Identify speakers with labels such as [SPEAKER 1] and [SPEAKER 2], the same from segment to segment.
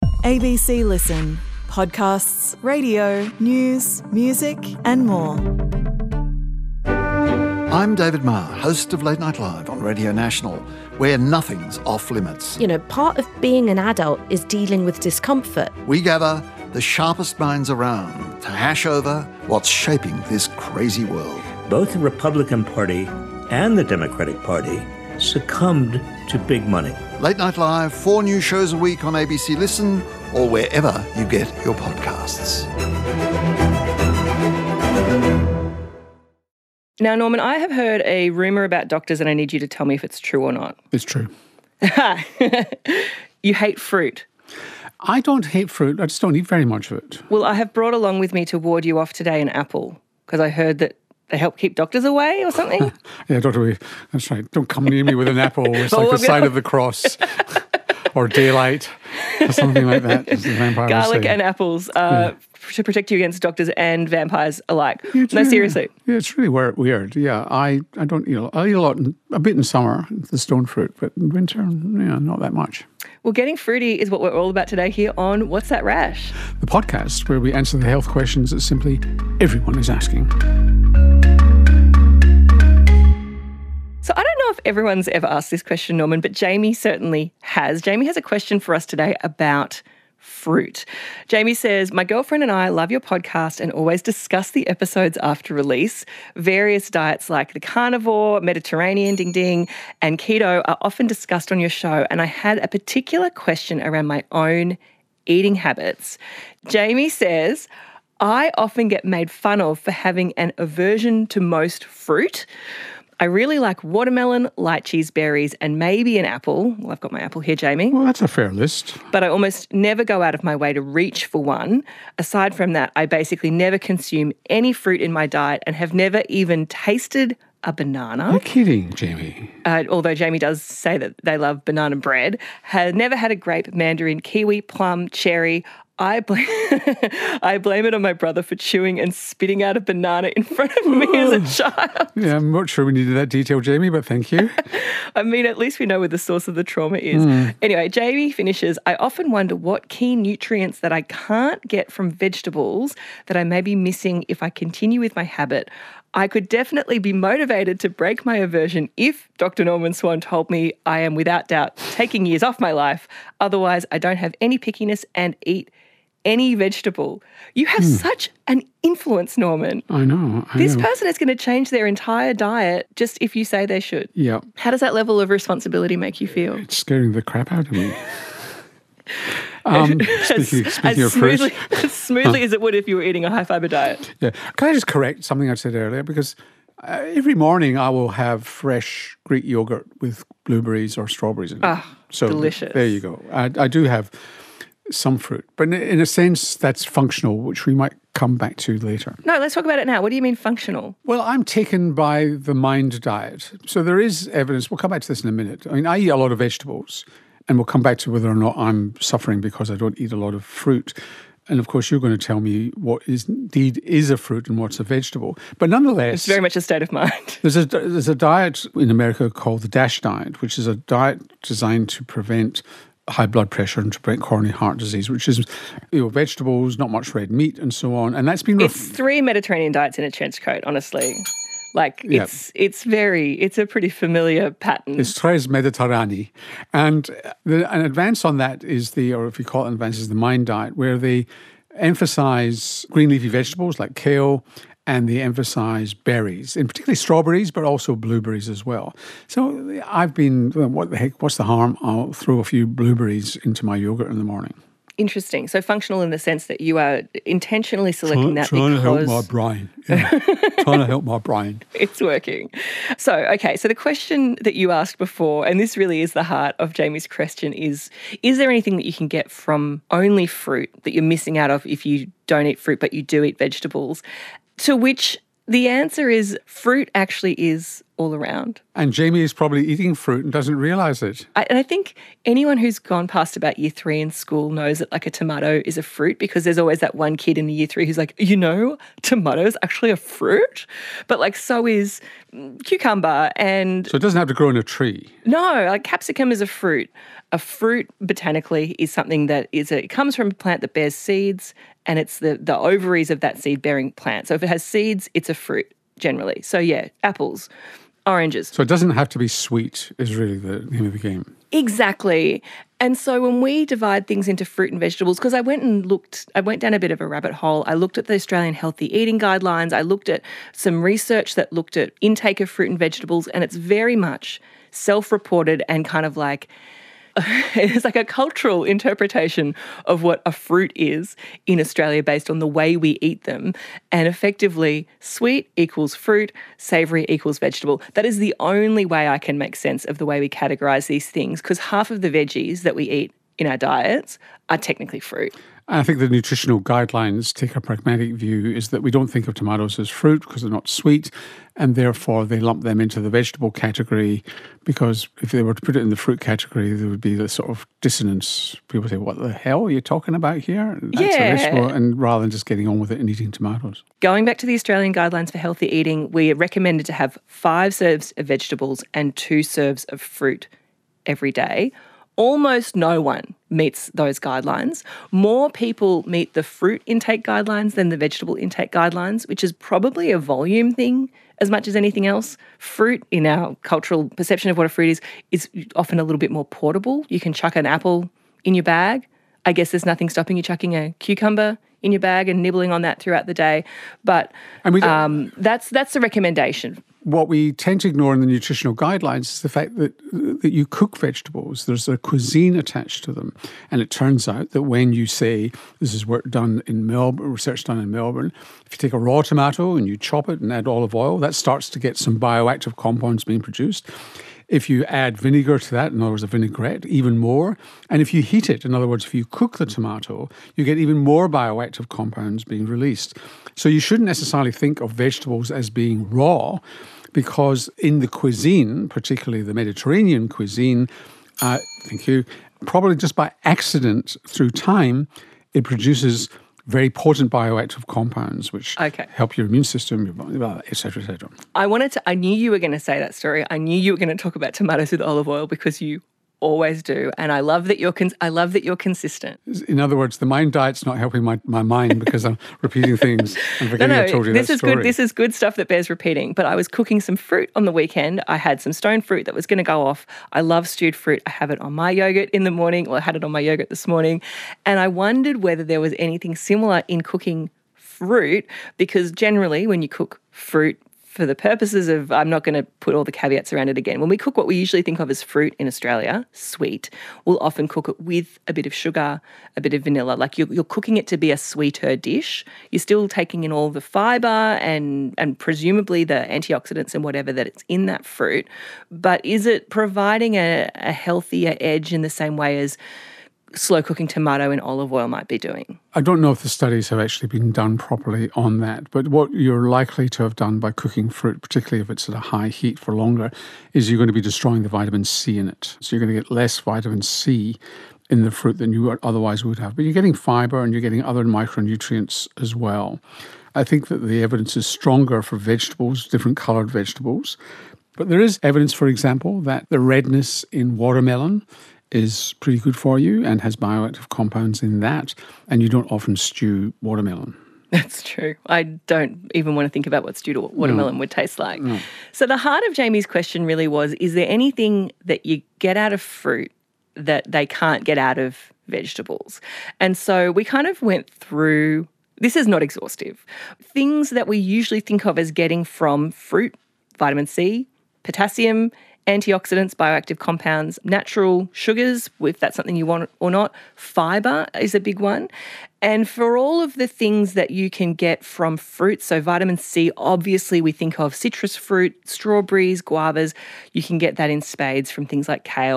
[SPEAKER 1] ABC Listen. Podcasts, radio, news, music and more.
[SPEAKER 2] I'm David Marr, host of Late Night Live on Radio National, where nothing's off limits.
[SPEAKER 3] You know, part of being an adult is dealing with discomfort.
[SPEAKER 2] We gather the sharpest minds around to hash over what's shaping this crazy world.
[SPEAKER 4] Both the Republican Party and the Democratic Party succumbed to big money.
[SPEAKER 2] Late Night Live, 4 new shows a week on ABC Listen or wherever you get your podcasts.
[SPEAKER 5] Now, Norman, I have heard a rumour about doctors and I need you to tell me if it's true or not.
[SPEAKER 6] It's true.
[SPEAKER 5] You hate fruit.
[SPEAKER 6] I don't hate fruit. I just don't eat very much of it.
[SPEAKER 5] Well, I have brought along with me to ward you off today an apple because I heard that they help keep doctors away or something.
[SPEAKER 6] Yeah, Dr. Wee, that's right. Don't come near me with an apple. It's like the sign of the cross or daylight or something like that, as the vampire
[SPEAKER 5] Garlic
[SPEAKER 6] would say.
[SPEAKER 5] and apples to protect you against doctors and vampires alike. No, seriously.
[SPEAKER 6] Yeah, it's really weird. Yeah, I don't eat a lot. I eat a bit in summer, the stone fruit, but in winter, yeah, not that much.
[SPEAKER 5] Well, getting fruity is what we're all about today here on What's That Rash?
[SPEAKER 6] The podcast where we answer the health questions that simply everyone is asking.
[SPEAKER 5] So I don't know if everyone's ever asked this question, Norman, but Jamie certainly has. Jamie has a question for us today about fruit. Jamie says, my girlfriend and I love your podcast and always discuss the episodes after release. Various diets like the carnivore, Mediterranean, ding ding, and keto are often discussed on your show. And I had a particular question around my own eating habits. Jamie says, I often get made fun of for having an aversion to most fruit. I really like watermelon, lychees, berries, and maybe an apple. Well, I've got my apple here, Jamie.
[SPEAKER 6] Well, that's a fair list.
[SPEAKER 5] But I almost never go out of my way to reach for one. Aside from that, I basically never consume any fruit in my diet and have never even tasted a banana.
[SPEAKER 6] You're kidding, Jamie.
[SPEAKER 5] Although Jamie does say that they love banana bread. Has never had a grape, mandarin, kiwi, plum, cherry. I blame it on my brother for chewing and spitting out a banana in front of me as a child.
[SPEAKER 6] Yeah, I'm not sure we needed that detail, Jamie, but thank you.
[SPEAKER 5] I mean, at least we know where the source of the trauma is. Anyway, Jamie finishes, I often wonder what key nutrients that I can't get from vegetables that I may be missing if I continue with my habit. I could definitely be motivated to break my aversion if Dr. Norman Swan told me I am without doubt taking years off my life. Otherwise, I don't have any pickiness and eat any vegetable. You have such an influence, Norman.
[SPEAKER 6] I know.
[SPEAKER 5] This person is going to change their entire diet just if you say they should.
[SPEAKER 6] Yeah.
[SPEAKER 5] How does that level of responsibility make you feel?
[SPEAKER 6] It's scaring the crap out of me. Speaking of fruit.
[SPEAKER 5] As smoothly as it would if you were eating a high-fibre diet.
[SPEAKER 6] Yeah. Can I just correct something I said earlier? Because every morning I will have fresh Greek yogurt with blueberries or strawberries in it.
[SPEAKER 5] Ah,
[SPEAKER 6] so
[SPEAKER 5] delicious.
[SPEAKER 6] There you go. I do have some fruit, but in a sense that's functional, which we might come back to later.
[SPEAKER 5] No, let's talk about it now. What do you mean functional?
[SPEAKER 6] Well, I'm taken by the mind diet. So there is evidence, we'll come back to this in a minute. I mean, I eat a lot of vegetables, and we'll come back to whether or not I'm suffering because I don't eat a lot of fruit. And of course, you're going to tell me what is indeed is a fruit and what's a vegetable. But nonetheless,
[SPEAKER 5] It's very much a state of mind.
[SPEAKER 6] there's a diet in America called the DASH diet, which is a diet designed to prevent high blood pressure and to prevent coronary heart disease, which is vegetables, not much red meat, and so on. And that's been
[SPEAKER 5] It's 3 Mediterranean diets in a trench coat, honestly. Like, it's a pretty familiar pattern.
[SPEAKER 6] It's tres Mediterranee. And an advance on that is or if you call it an advance, is the Mind diet, where they emphasize green leafy vegetables like kale, and they emphasize berries, and particularly strawberries, but also blueberries as well. So I've been, what the heck, what's the harm? I'll throw a few blueberries into my yogurt in the morning.
[SPEAKER 5] Interesting. So functional in the sense that you are intentionally selecting that
[SPEAKER 6] trying
[SPEAKER 5] because...
[SPEAKER 6] to help my brain. Yeah. Trying to help my brain.
[SPEAKER 5] It's working. So, okay, so the question that you asked before, and this really is the heart of Jamie's question, is there anything that you can get from only fruit that you're missing out of if you don't eat fruit but you do eat vegetables? To which the answer is fruit actually is all around.
[SPEAKER 6] And Jamie is probably eating fruit and doesn't realise it.
[SPEAKER 5] And I think anyone who's gone past about year 3 in school knows that like a tomato is a fruit, because there's always that one kid in the year 3 who's like, tomato's actually a fruit? But like so is cucumber and...
[SPEAKER 6] So it doesn't have to grow in a tree.
[SPEAKER 5] No, like capsicum is a fruit. A fruit botanically is something that it comes from a plant that bears seeds, and it's the ovaries of that seed-bearing plant. So if it has seeds, it's a fruit generally. So yeah, apples, oranges.
[SPEAKER 6] So it doesn't have to be sweet is really the name of the game.
[SPEAKER 5] Exactly. And so when we divide things into fruit and vegetables, because I went down a bit of a rabbit hole. I looked at the Australian Healthy Eating Guidelines. I looked at some research that looked at intake of fruit and vegetables, and it's very much self-reported and kind of like... it's like a cultural interpretation of what a fruit is in Australia based on the way we eat them. And effectively, sweet equals fruit, savoury equals vegetable. That is the only way I can make sense of the way we categorise these things, because half of the veggies that we eat in our diets are technically fruit.
[SPEAKER 6] I think the nutritional guidelines take a pragmatic view, is that we don't think of tomatoes as fruit because they're not sweet, and therefore they lump them into the vegetable category, because if they were to put it in the fruit category, there would be this sort of dissonance. People say, what the hell are you talking about here? That's a vegetable, and rather than just getting on with it and eating tomatoes.
[SPEAKER 5] Going back to the Australian Guidelines for Healthy Eating, we are recommended to have 5 serves of vegetables and 2 serves of fruit every day. Almost no one meets those guidelines. More people meet the fruit intake guidelines than the vegetable intake guidelines, which is probably a volume thing as much as anything else. Fruit, in our cultural perception of what a fruit is often a little bit more portable. You can chuck an apple in your bag. I guess there's nothing stopping you chucking a cucumber in your bag and nibbling on that throughout the day. But that's the recommendation.
[SPEAKER 6] What we tend to ignore in the nutritional guidelines is the fact that you cook vegetables. There's a cuisine attached to them. And it turns out that when you say, this is work done in Melbourne, research done in Melbourne, if you take a raw tomato and you chop it and add olive oil, that starts to get some bioactive compounds being produced. If you add vinegar to that, in other words, a vinaigrette, even more. And if you heat it, in other words, if you cook the tomato, you get even more bioactive compounds being released. So you shouldn't necessarily think of vegetables as being raw, because in the cuisine, particularly the Mediterranean cuisine, probably just by accident through time, it produces very potent bioactive compounds which help your immune system, your body, et cetera, et cetera.
[SPEAKER 5] I knew you were going to say that story. I knew you were going to talk about tomatoes with olive oil, because you always do, and I love that you're consistent.
[SPEAKER 6] In other words, the mind diet's not helping my mind because I'm repeating things and forgetting I told you that story.
[SPEAKER 5] Good. This is good stuff that bears repeating. But I was cooking some fruit on the weekend. I had some stone fruit that was going to go off. I love stewed fruit. I have it on my yogurt in the morning, or I had it on my yogurt this morning, and I wondered whether there was anything similar in cooking fruit, because generally when you cook fruit, for the purposes of, I'm not going to put all the caveats around it again, when we cook what we usually think of as fruit in Australia, sweet, we'll often cook it with a bit of sugar, a bit of vanilla. Like you're cooking it to be a sweeter dish. You're still taking in all the fibre and presumably the antioxidants and whatever that it's in that fruit. But is it providing a healthier edge in the same way as slow cooking tomato in olive oil might be doing?
[SPEAKER 6] I don't know if the studies have actually been done properly on that, but what you're likely to have done by cooking fruit, particularly if it's at a high heat for longer, is you're going to be destroying the vitamin C in it. So you're going to get less vitamin C in the fruit than you otherwise would have. But you're getting fibre and you're getting other micronutrients as well. I think that the evidence is stronger for vegetables, different coloured vegetables. But there is evidence, for example, that the redness in watermelon is pretty good for you and has bioactive compounds in that, and you don't often stew watermelon.
[SPEAKER 5] That's true. I don't even want to think about what stewed watermelon would taste like. No. So the heart of Jamie's question really was, is there anything that you get out of fruit that they can't get out of vegetables? And so we kind of went through, this is not exhaustive, things that we usually think of as getting from fruit: vitamin C, potassium, antioxidants, bioactive compounds, natural sugars, if that's something you want or not. Fibre is a big one. And for all of the things that you can get from fruit, so vitamin C, obviously we think of citrus fruit, strawberries, guavas. You can get that in spades from things like kale,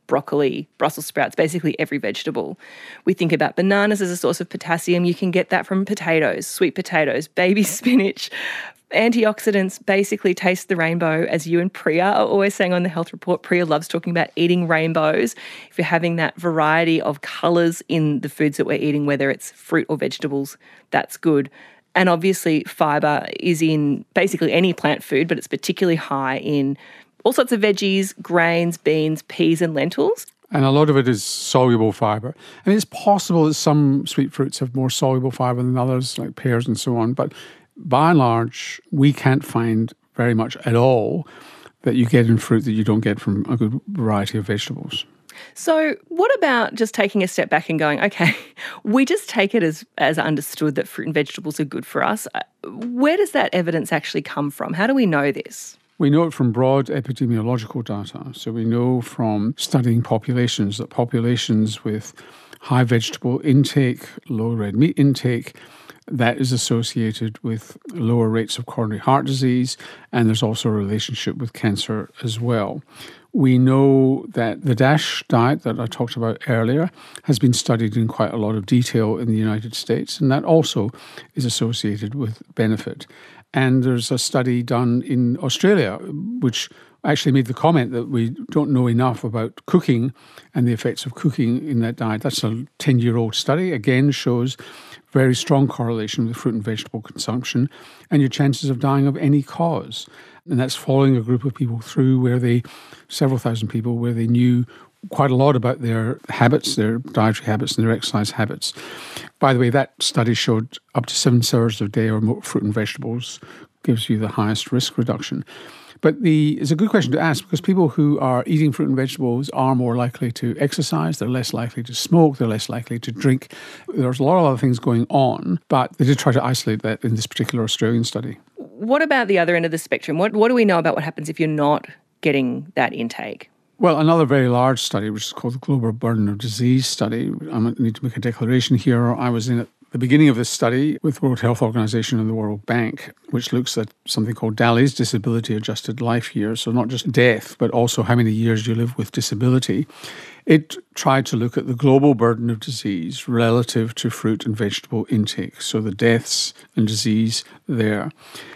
[SPEAKER 5] broccoli, Brussels sprouts, basically every vegetable. We think about bananas as a source of potassium. You can get that from potatoes, sweet potatoes, baby spinach. Antioxidants basically taste the rainbow, as you and Priya are always saying on the Health Report. Priya loves talking about eating rainbows. If you're having that variety of colours in the foods that we're eating, whether it's fruit or vegetables, that's good. And obviously fibre is in basically any plant food, but it's particularly high in all sorts of veggies, grains, beans, peas and lentils.
[SPEAKER 6] And a lot of it is soluble fibre. I mean, it's possible that some sweet fruits have more soluble fibre than others, like pears and so on, but by and large, we can't find very much at all that you get in fruit that you don't get from a good variety of vegetables.
[SPEAKER 5] So what about just taking a step back and going, okay, we just take it as understood that fruit and vegetables are good for us. Where does that evidence actually come from? How do we know this?
[SPEAKER 6] We know it from broad epidemiological data. So we know from studying populations that populations with high vegetable intake, low red meat intake, that is associated with lower rates of coronary heart disease, and there's also a relationship with cancer as well. We know that the DASH diet that I talked about earlier has been studied in quite a lot of detail in the United States, and that also is associated with benefit. And there's a study done in Australia which actually made the comment that we don't know enough about cooking and the effects of cooking in that diet. That's a 10-year-old study, again shows very strong correlation with fruit and vegetable consumption and your chances of dying of any cause. And that's following a group of people through several thousand people, where they knew quite a lot about their habits, their dietary habits and their exercise habits. By the way, that study showed up to 7 serves a day or more fruit and vegetables gives you the highest risk reduction. But it's a good question to ask, because people who are eating fruit and vegetables are more likely to exercise, they're less likely to smoke, they're less likely to drink. There's a lot of other things going on, but they did try to isolate that in this particular Australian study.
[SPEAKER 5] What about the other end of the spectrum? What do we know about what happens if you're not getting that intake?
[SPEAKER 6] Well, another very large study, which is called the Global Burden of Disease Study. I need to make a declaration here. I was in at the beginning of this study with World Health Organization and the World Bank, which looks at something called DALY's, Disability Adjusted Life Years. So not just death, but also how many years you live with disability. It tried to look at the global burden of disease relative to fruit and vegetable intake, so the deaths and disease there.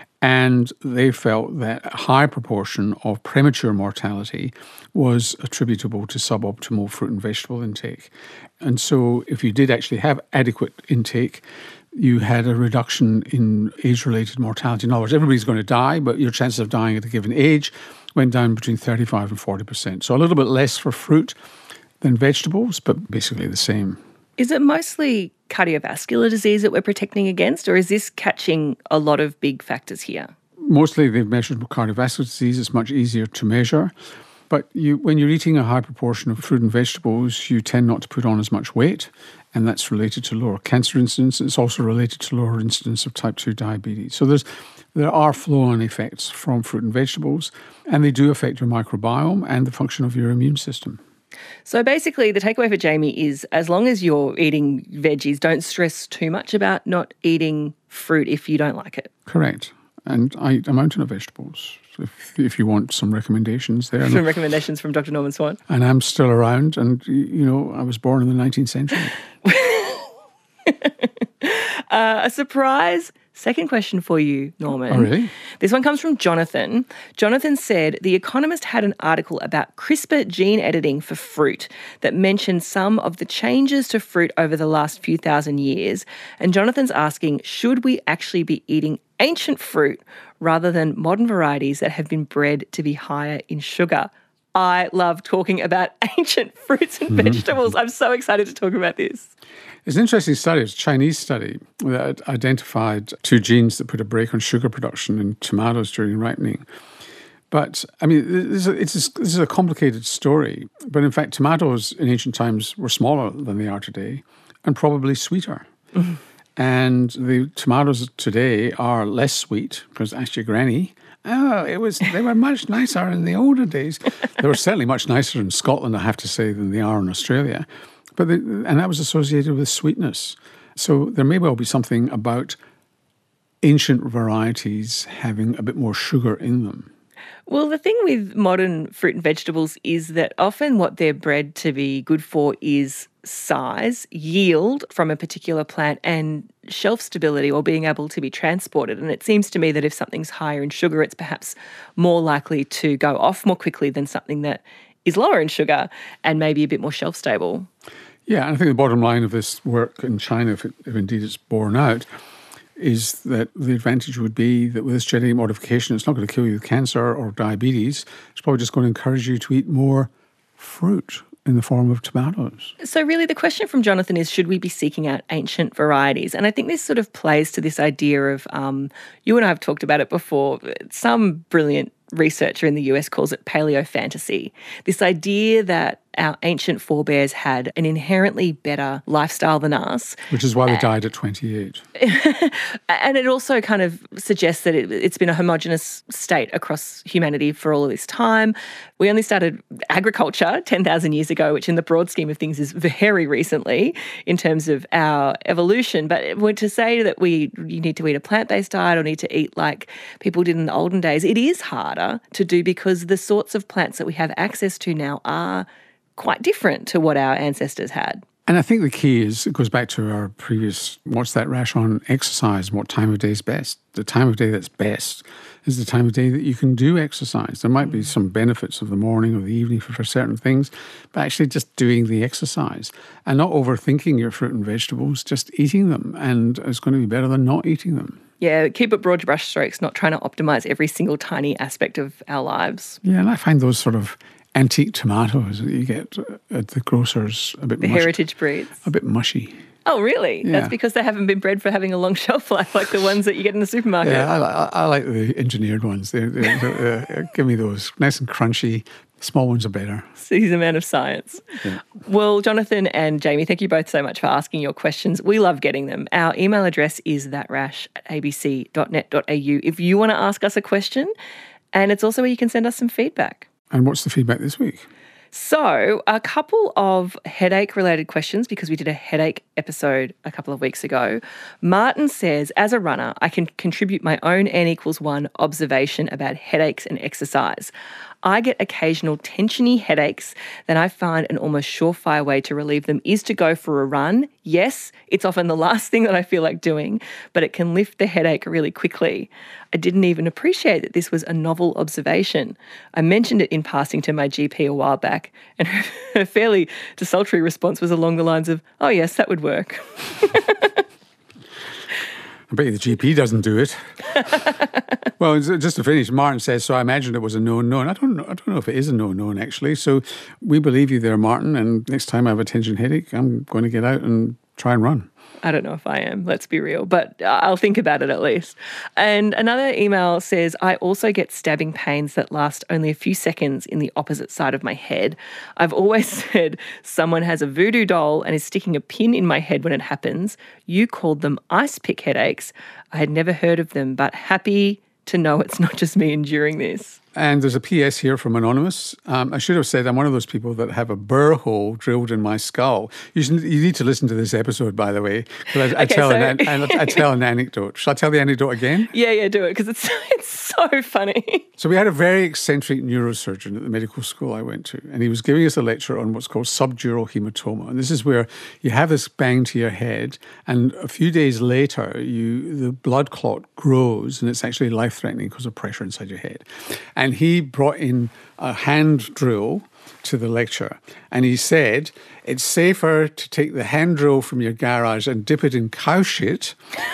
[SPEAKER 6] And they felt that a high proportion of premature mortality was attributable to suboptimal fruit and vegetable intake. And so if you did actually have adequate intake, you had a reduction in age-related mortality. In other words, everybody's going to die, but your chances of dying at a given age went down between 35 and 40%. So a little bit less for fruit than vegetables, but basically the same.
[SPEAKER 5] Is it mostly cardiovascular disease that we're protecting against, or is this catching a lot of big factors here?
[SPEAKER 6] Mostly they've measured cardiovascular disease. It's much easier to measure. But when you're eating a high proportion of fruit and vegetables, you tend not to put on as much weight, and that's related to lower cancer incidence. It's also related to lower incidence of type 2 diabetes. So there are flow-on effects from fruit and vegetables, and they do affect your microbiome and the function of your immune system.
[SPEAKER 5] So basically, the takeaway for Jamie is, as long as you're eating veggies, don't stress too much about not eating fruit if you don't like it.
[SPEAKER 6] Correct. And I eat a mountain of vegetables, if you want some recommendations there.
[SPEAKER 5] Some recommendations from Dr. Norman Swan.
[SPEAKER 6] And I'm still around, and, I was born in the 19th century.
[SPEAKER 5] A surprise second question for you, Norman.
[SPEAKER 6] Oh, really?
[SPEAKER 5] This one comes from Jonathan. Jonathan said, The Economist had an article about CRISPR gene editing for fruit that mentioned some of the changes to fruit over the last few thousand years. And Jonathan's asking, should we actually be eating ancient fruit rather than modern varieties that have been bred to be higher in sugar? I love talking about ancient fruits and vegetables. I'm so excited to talk about this.
[SPEAKER 6] It's an interesting study. It's a Chinese study that identified 2 genes that put a brake on sugar production in tomatoes during ripening. But, this is a complicated story. But in fact, tomatoes in ancient times were smaller than they are today and probably sweeter. Mm-hmm. And the tomatoes today are less sweet, because ask your granny. They were much nicer in the older days. They were certainly much nicer in Scotland, I have to say, than they are in Australia. And that was associated with sweetness. So there may well be something about ancient varieties having a bit more sugar in them.
[SPEAKER 5] Well, the thing with modern fruit and vegetables is that often what they're bred to be good for is size, yield from a particular plant, and shelf stability, or being able to be transported. And it seems to me that if something's higher in sugar, it's perhaps more likely to go off more quickly than something that is lower in sugar and maybe a bit more shelf stable.
[SPEAKER 6] Yeah, and I think the bottom line of this work in China, if indeed it's borne out, is that the advantage would be that with this genetic modification, it's not going to kill you with cancer or diabetes. It's probably just going to encourage you to eat more fruit in the form of tomatoes.
[SPEAKER 5] So really the question from Jonathan is, should we be seeking out ancient varieties? And I think this sort of plays to this idea of, you and I have talked about it before, some brilliant researcher in the US calls it paleo fantasy. This idea that our ancient forebears had an inherently better lifestyle than us.
[SPEAKER 6] Which is why they died at 28.
[SPEAKER 5] And it also kind of suggests that it's been a homogenous state across humanity for all of this time. We only started agriculture 10,000 years ago, which in the broad scheme of things is very recently in terms of our evolution. But to say that you need to eat a plant-based diet or need to eat like people did in the olden days, it is harder to do because the sorts of plants that we have access to now are quite different to what our ancestors had.
[SPEAKER 6] And I think the key is, it goes back to our previous What's That Rash on exercise and what time of day is best. The time of day that's best is the time of day that you can do exercise. There might be some benefits of the morning or the evening for certain things, but actually just doing the exercise and not overthinking your fruit and vegetables, just eating them. And it's going to be better than not eating them.
[SPEAKER 5] Yeah, keep it broad brush strokes, not trying to optimise every single tiny aspect of our lives.
[SPEAKER 6] Yeah, and I find those sort of antique tomatoes that you get at the grocers a bit
[SPEAKER 5] The heritage breeds.
[SPEAKER 6] A bit mushy.
[SPEAKER 5] Oh, really?
[SPEAKER 6] Yeah.
[SPEAKER 5] That's because they haven't been bred for having a long shelf life like the ones that you get in the supermarket.
[SPEAKER 6] Yeah, I like the engineered ones. Give me those. Nice and crunchy. Small ones are better.
[SPEAKER 5] Sees amount of science.
[SPEAKER 6] Yeah.
[SPEAKER 5] Well, Jonathan and Jamie, thank you both so much for asking your questions. We love getting them. Our email address is thatrash@abc.net.au if you want to ask us a question. And it's also where you can send us some feedback.
[SPEAKER 6] And what's the feedback this week?
[SPEAKER 5] So a couple of headache-related questions because we did a headache episode a couple of weeks ago. Martin says, as a runner, I can contribute my own N=1 observation about headaches and exercise. I get occasional tensiony headaches, then I find an almost surefire way to relieve them is to go for a run. Yes, it's often the last thing that I feel like doing, but it can lift the headache really quickly. I didn't even appreciate that this was a novel observation. I mentioned it in passing to my GP a while back, and her fairly desultory response was along the lines of, oh yes, that would work.
[SPEAKER 6] I bet you the GP doesn't do it. Well, just to finish, Martin says, so I imagined it was a known. I don't know if it is a known, actually. So we believe you there, Martin, and next time I have a tension headache, I'm going to get out and try and run.
[SPEAKER 5] I don't know if I am, let's be real, but I'll think about it at least. And another email says, I also get stabbing pains that last only a few seconds in the opposite side of my head. I've always said someone has a voodoo doll and is sticking a pin in my head when it happens. You called them ice pick headaches. I had never heard of them, but happy to know it's not just me enduring this.
[SPEAKER 6] And there's a PS here from Anonymous. I should have said I'm one of those people that have a burr hole drilled in my skull. You need to listen to this episode, by the way, because I tell an anecdote. Shall I tell the anecdote again?
[SPEAKER 5] Yeah, do it, because it's so funny.
[SPEAKER 6] So we had a very eccentric neurosurgeon at the medical school I went to, and he was giving us a lecture on what's called subdural hematoma. And this is where you have this bang to your head, and a few days later, the blood clot grows, and it's actually life-threatening because of pressure inside your head. And he brought in a hand drill to the lecture. And he said, it's safer to take the hand drill from your garage and dip it in cow shit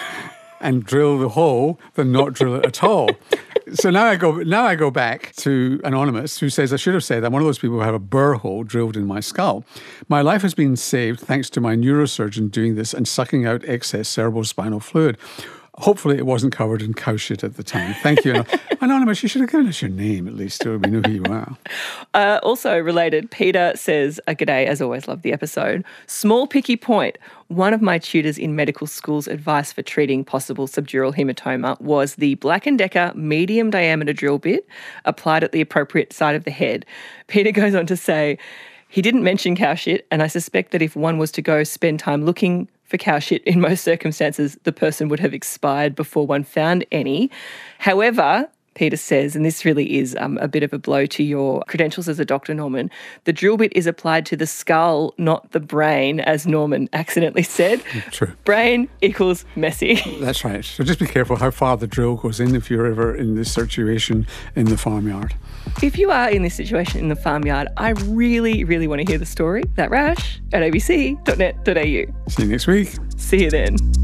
[SPEAKER 6] and drill the hole than not drill it at all. So now I go back to Anonymous, who says, I should have said I'm one of those people who have a burr hole drilled in my skull. My life has been saved thanks to my neurosurgeon doing this and sucking out excess cerebrospinal fluid. Hopefully it wasn't covered in cow shit at the time. Thank you. Anonymous, you should have given us your name at least so we know who you are.
[SPEAKER 5] Also related, Peter says, g'day, as always, love the episode. Small picky point. One of my tutors in medical school's advice for treating possible subdural hematoma was the Black & Decker medium diameter drill bit applied at the appropriate side of the head. Peter goes on to say, he didn't mention cow shit, and I suspect that if one was to go spend time looking for cow shit, in most circumstances, the person would have expired before one found any. However, Peter says, and this really is a bit of a blow to your credentials as a doctor, Norman, the drill bit is applied to the skull, not the brain, as Norman accidentally said.
[SPEAKER 6] True.
[SPEAKER 5] Brain equals messy.
[SPEAKER 6] That's right. So just be careful how far the drill goes in if you're ever in this situation in the farmyard.
[SPEAKER 5] If you are in this situation in the farmyard, I really, really want to hear the story. That Rash at abc.net.au.
[SPEAKER 6] See you next week.
[SPEAKER 5] See you then.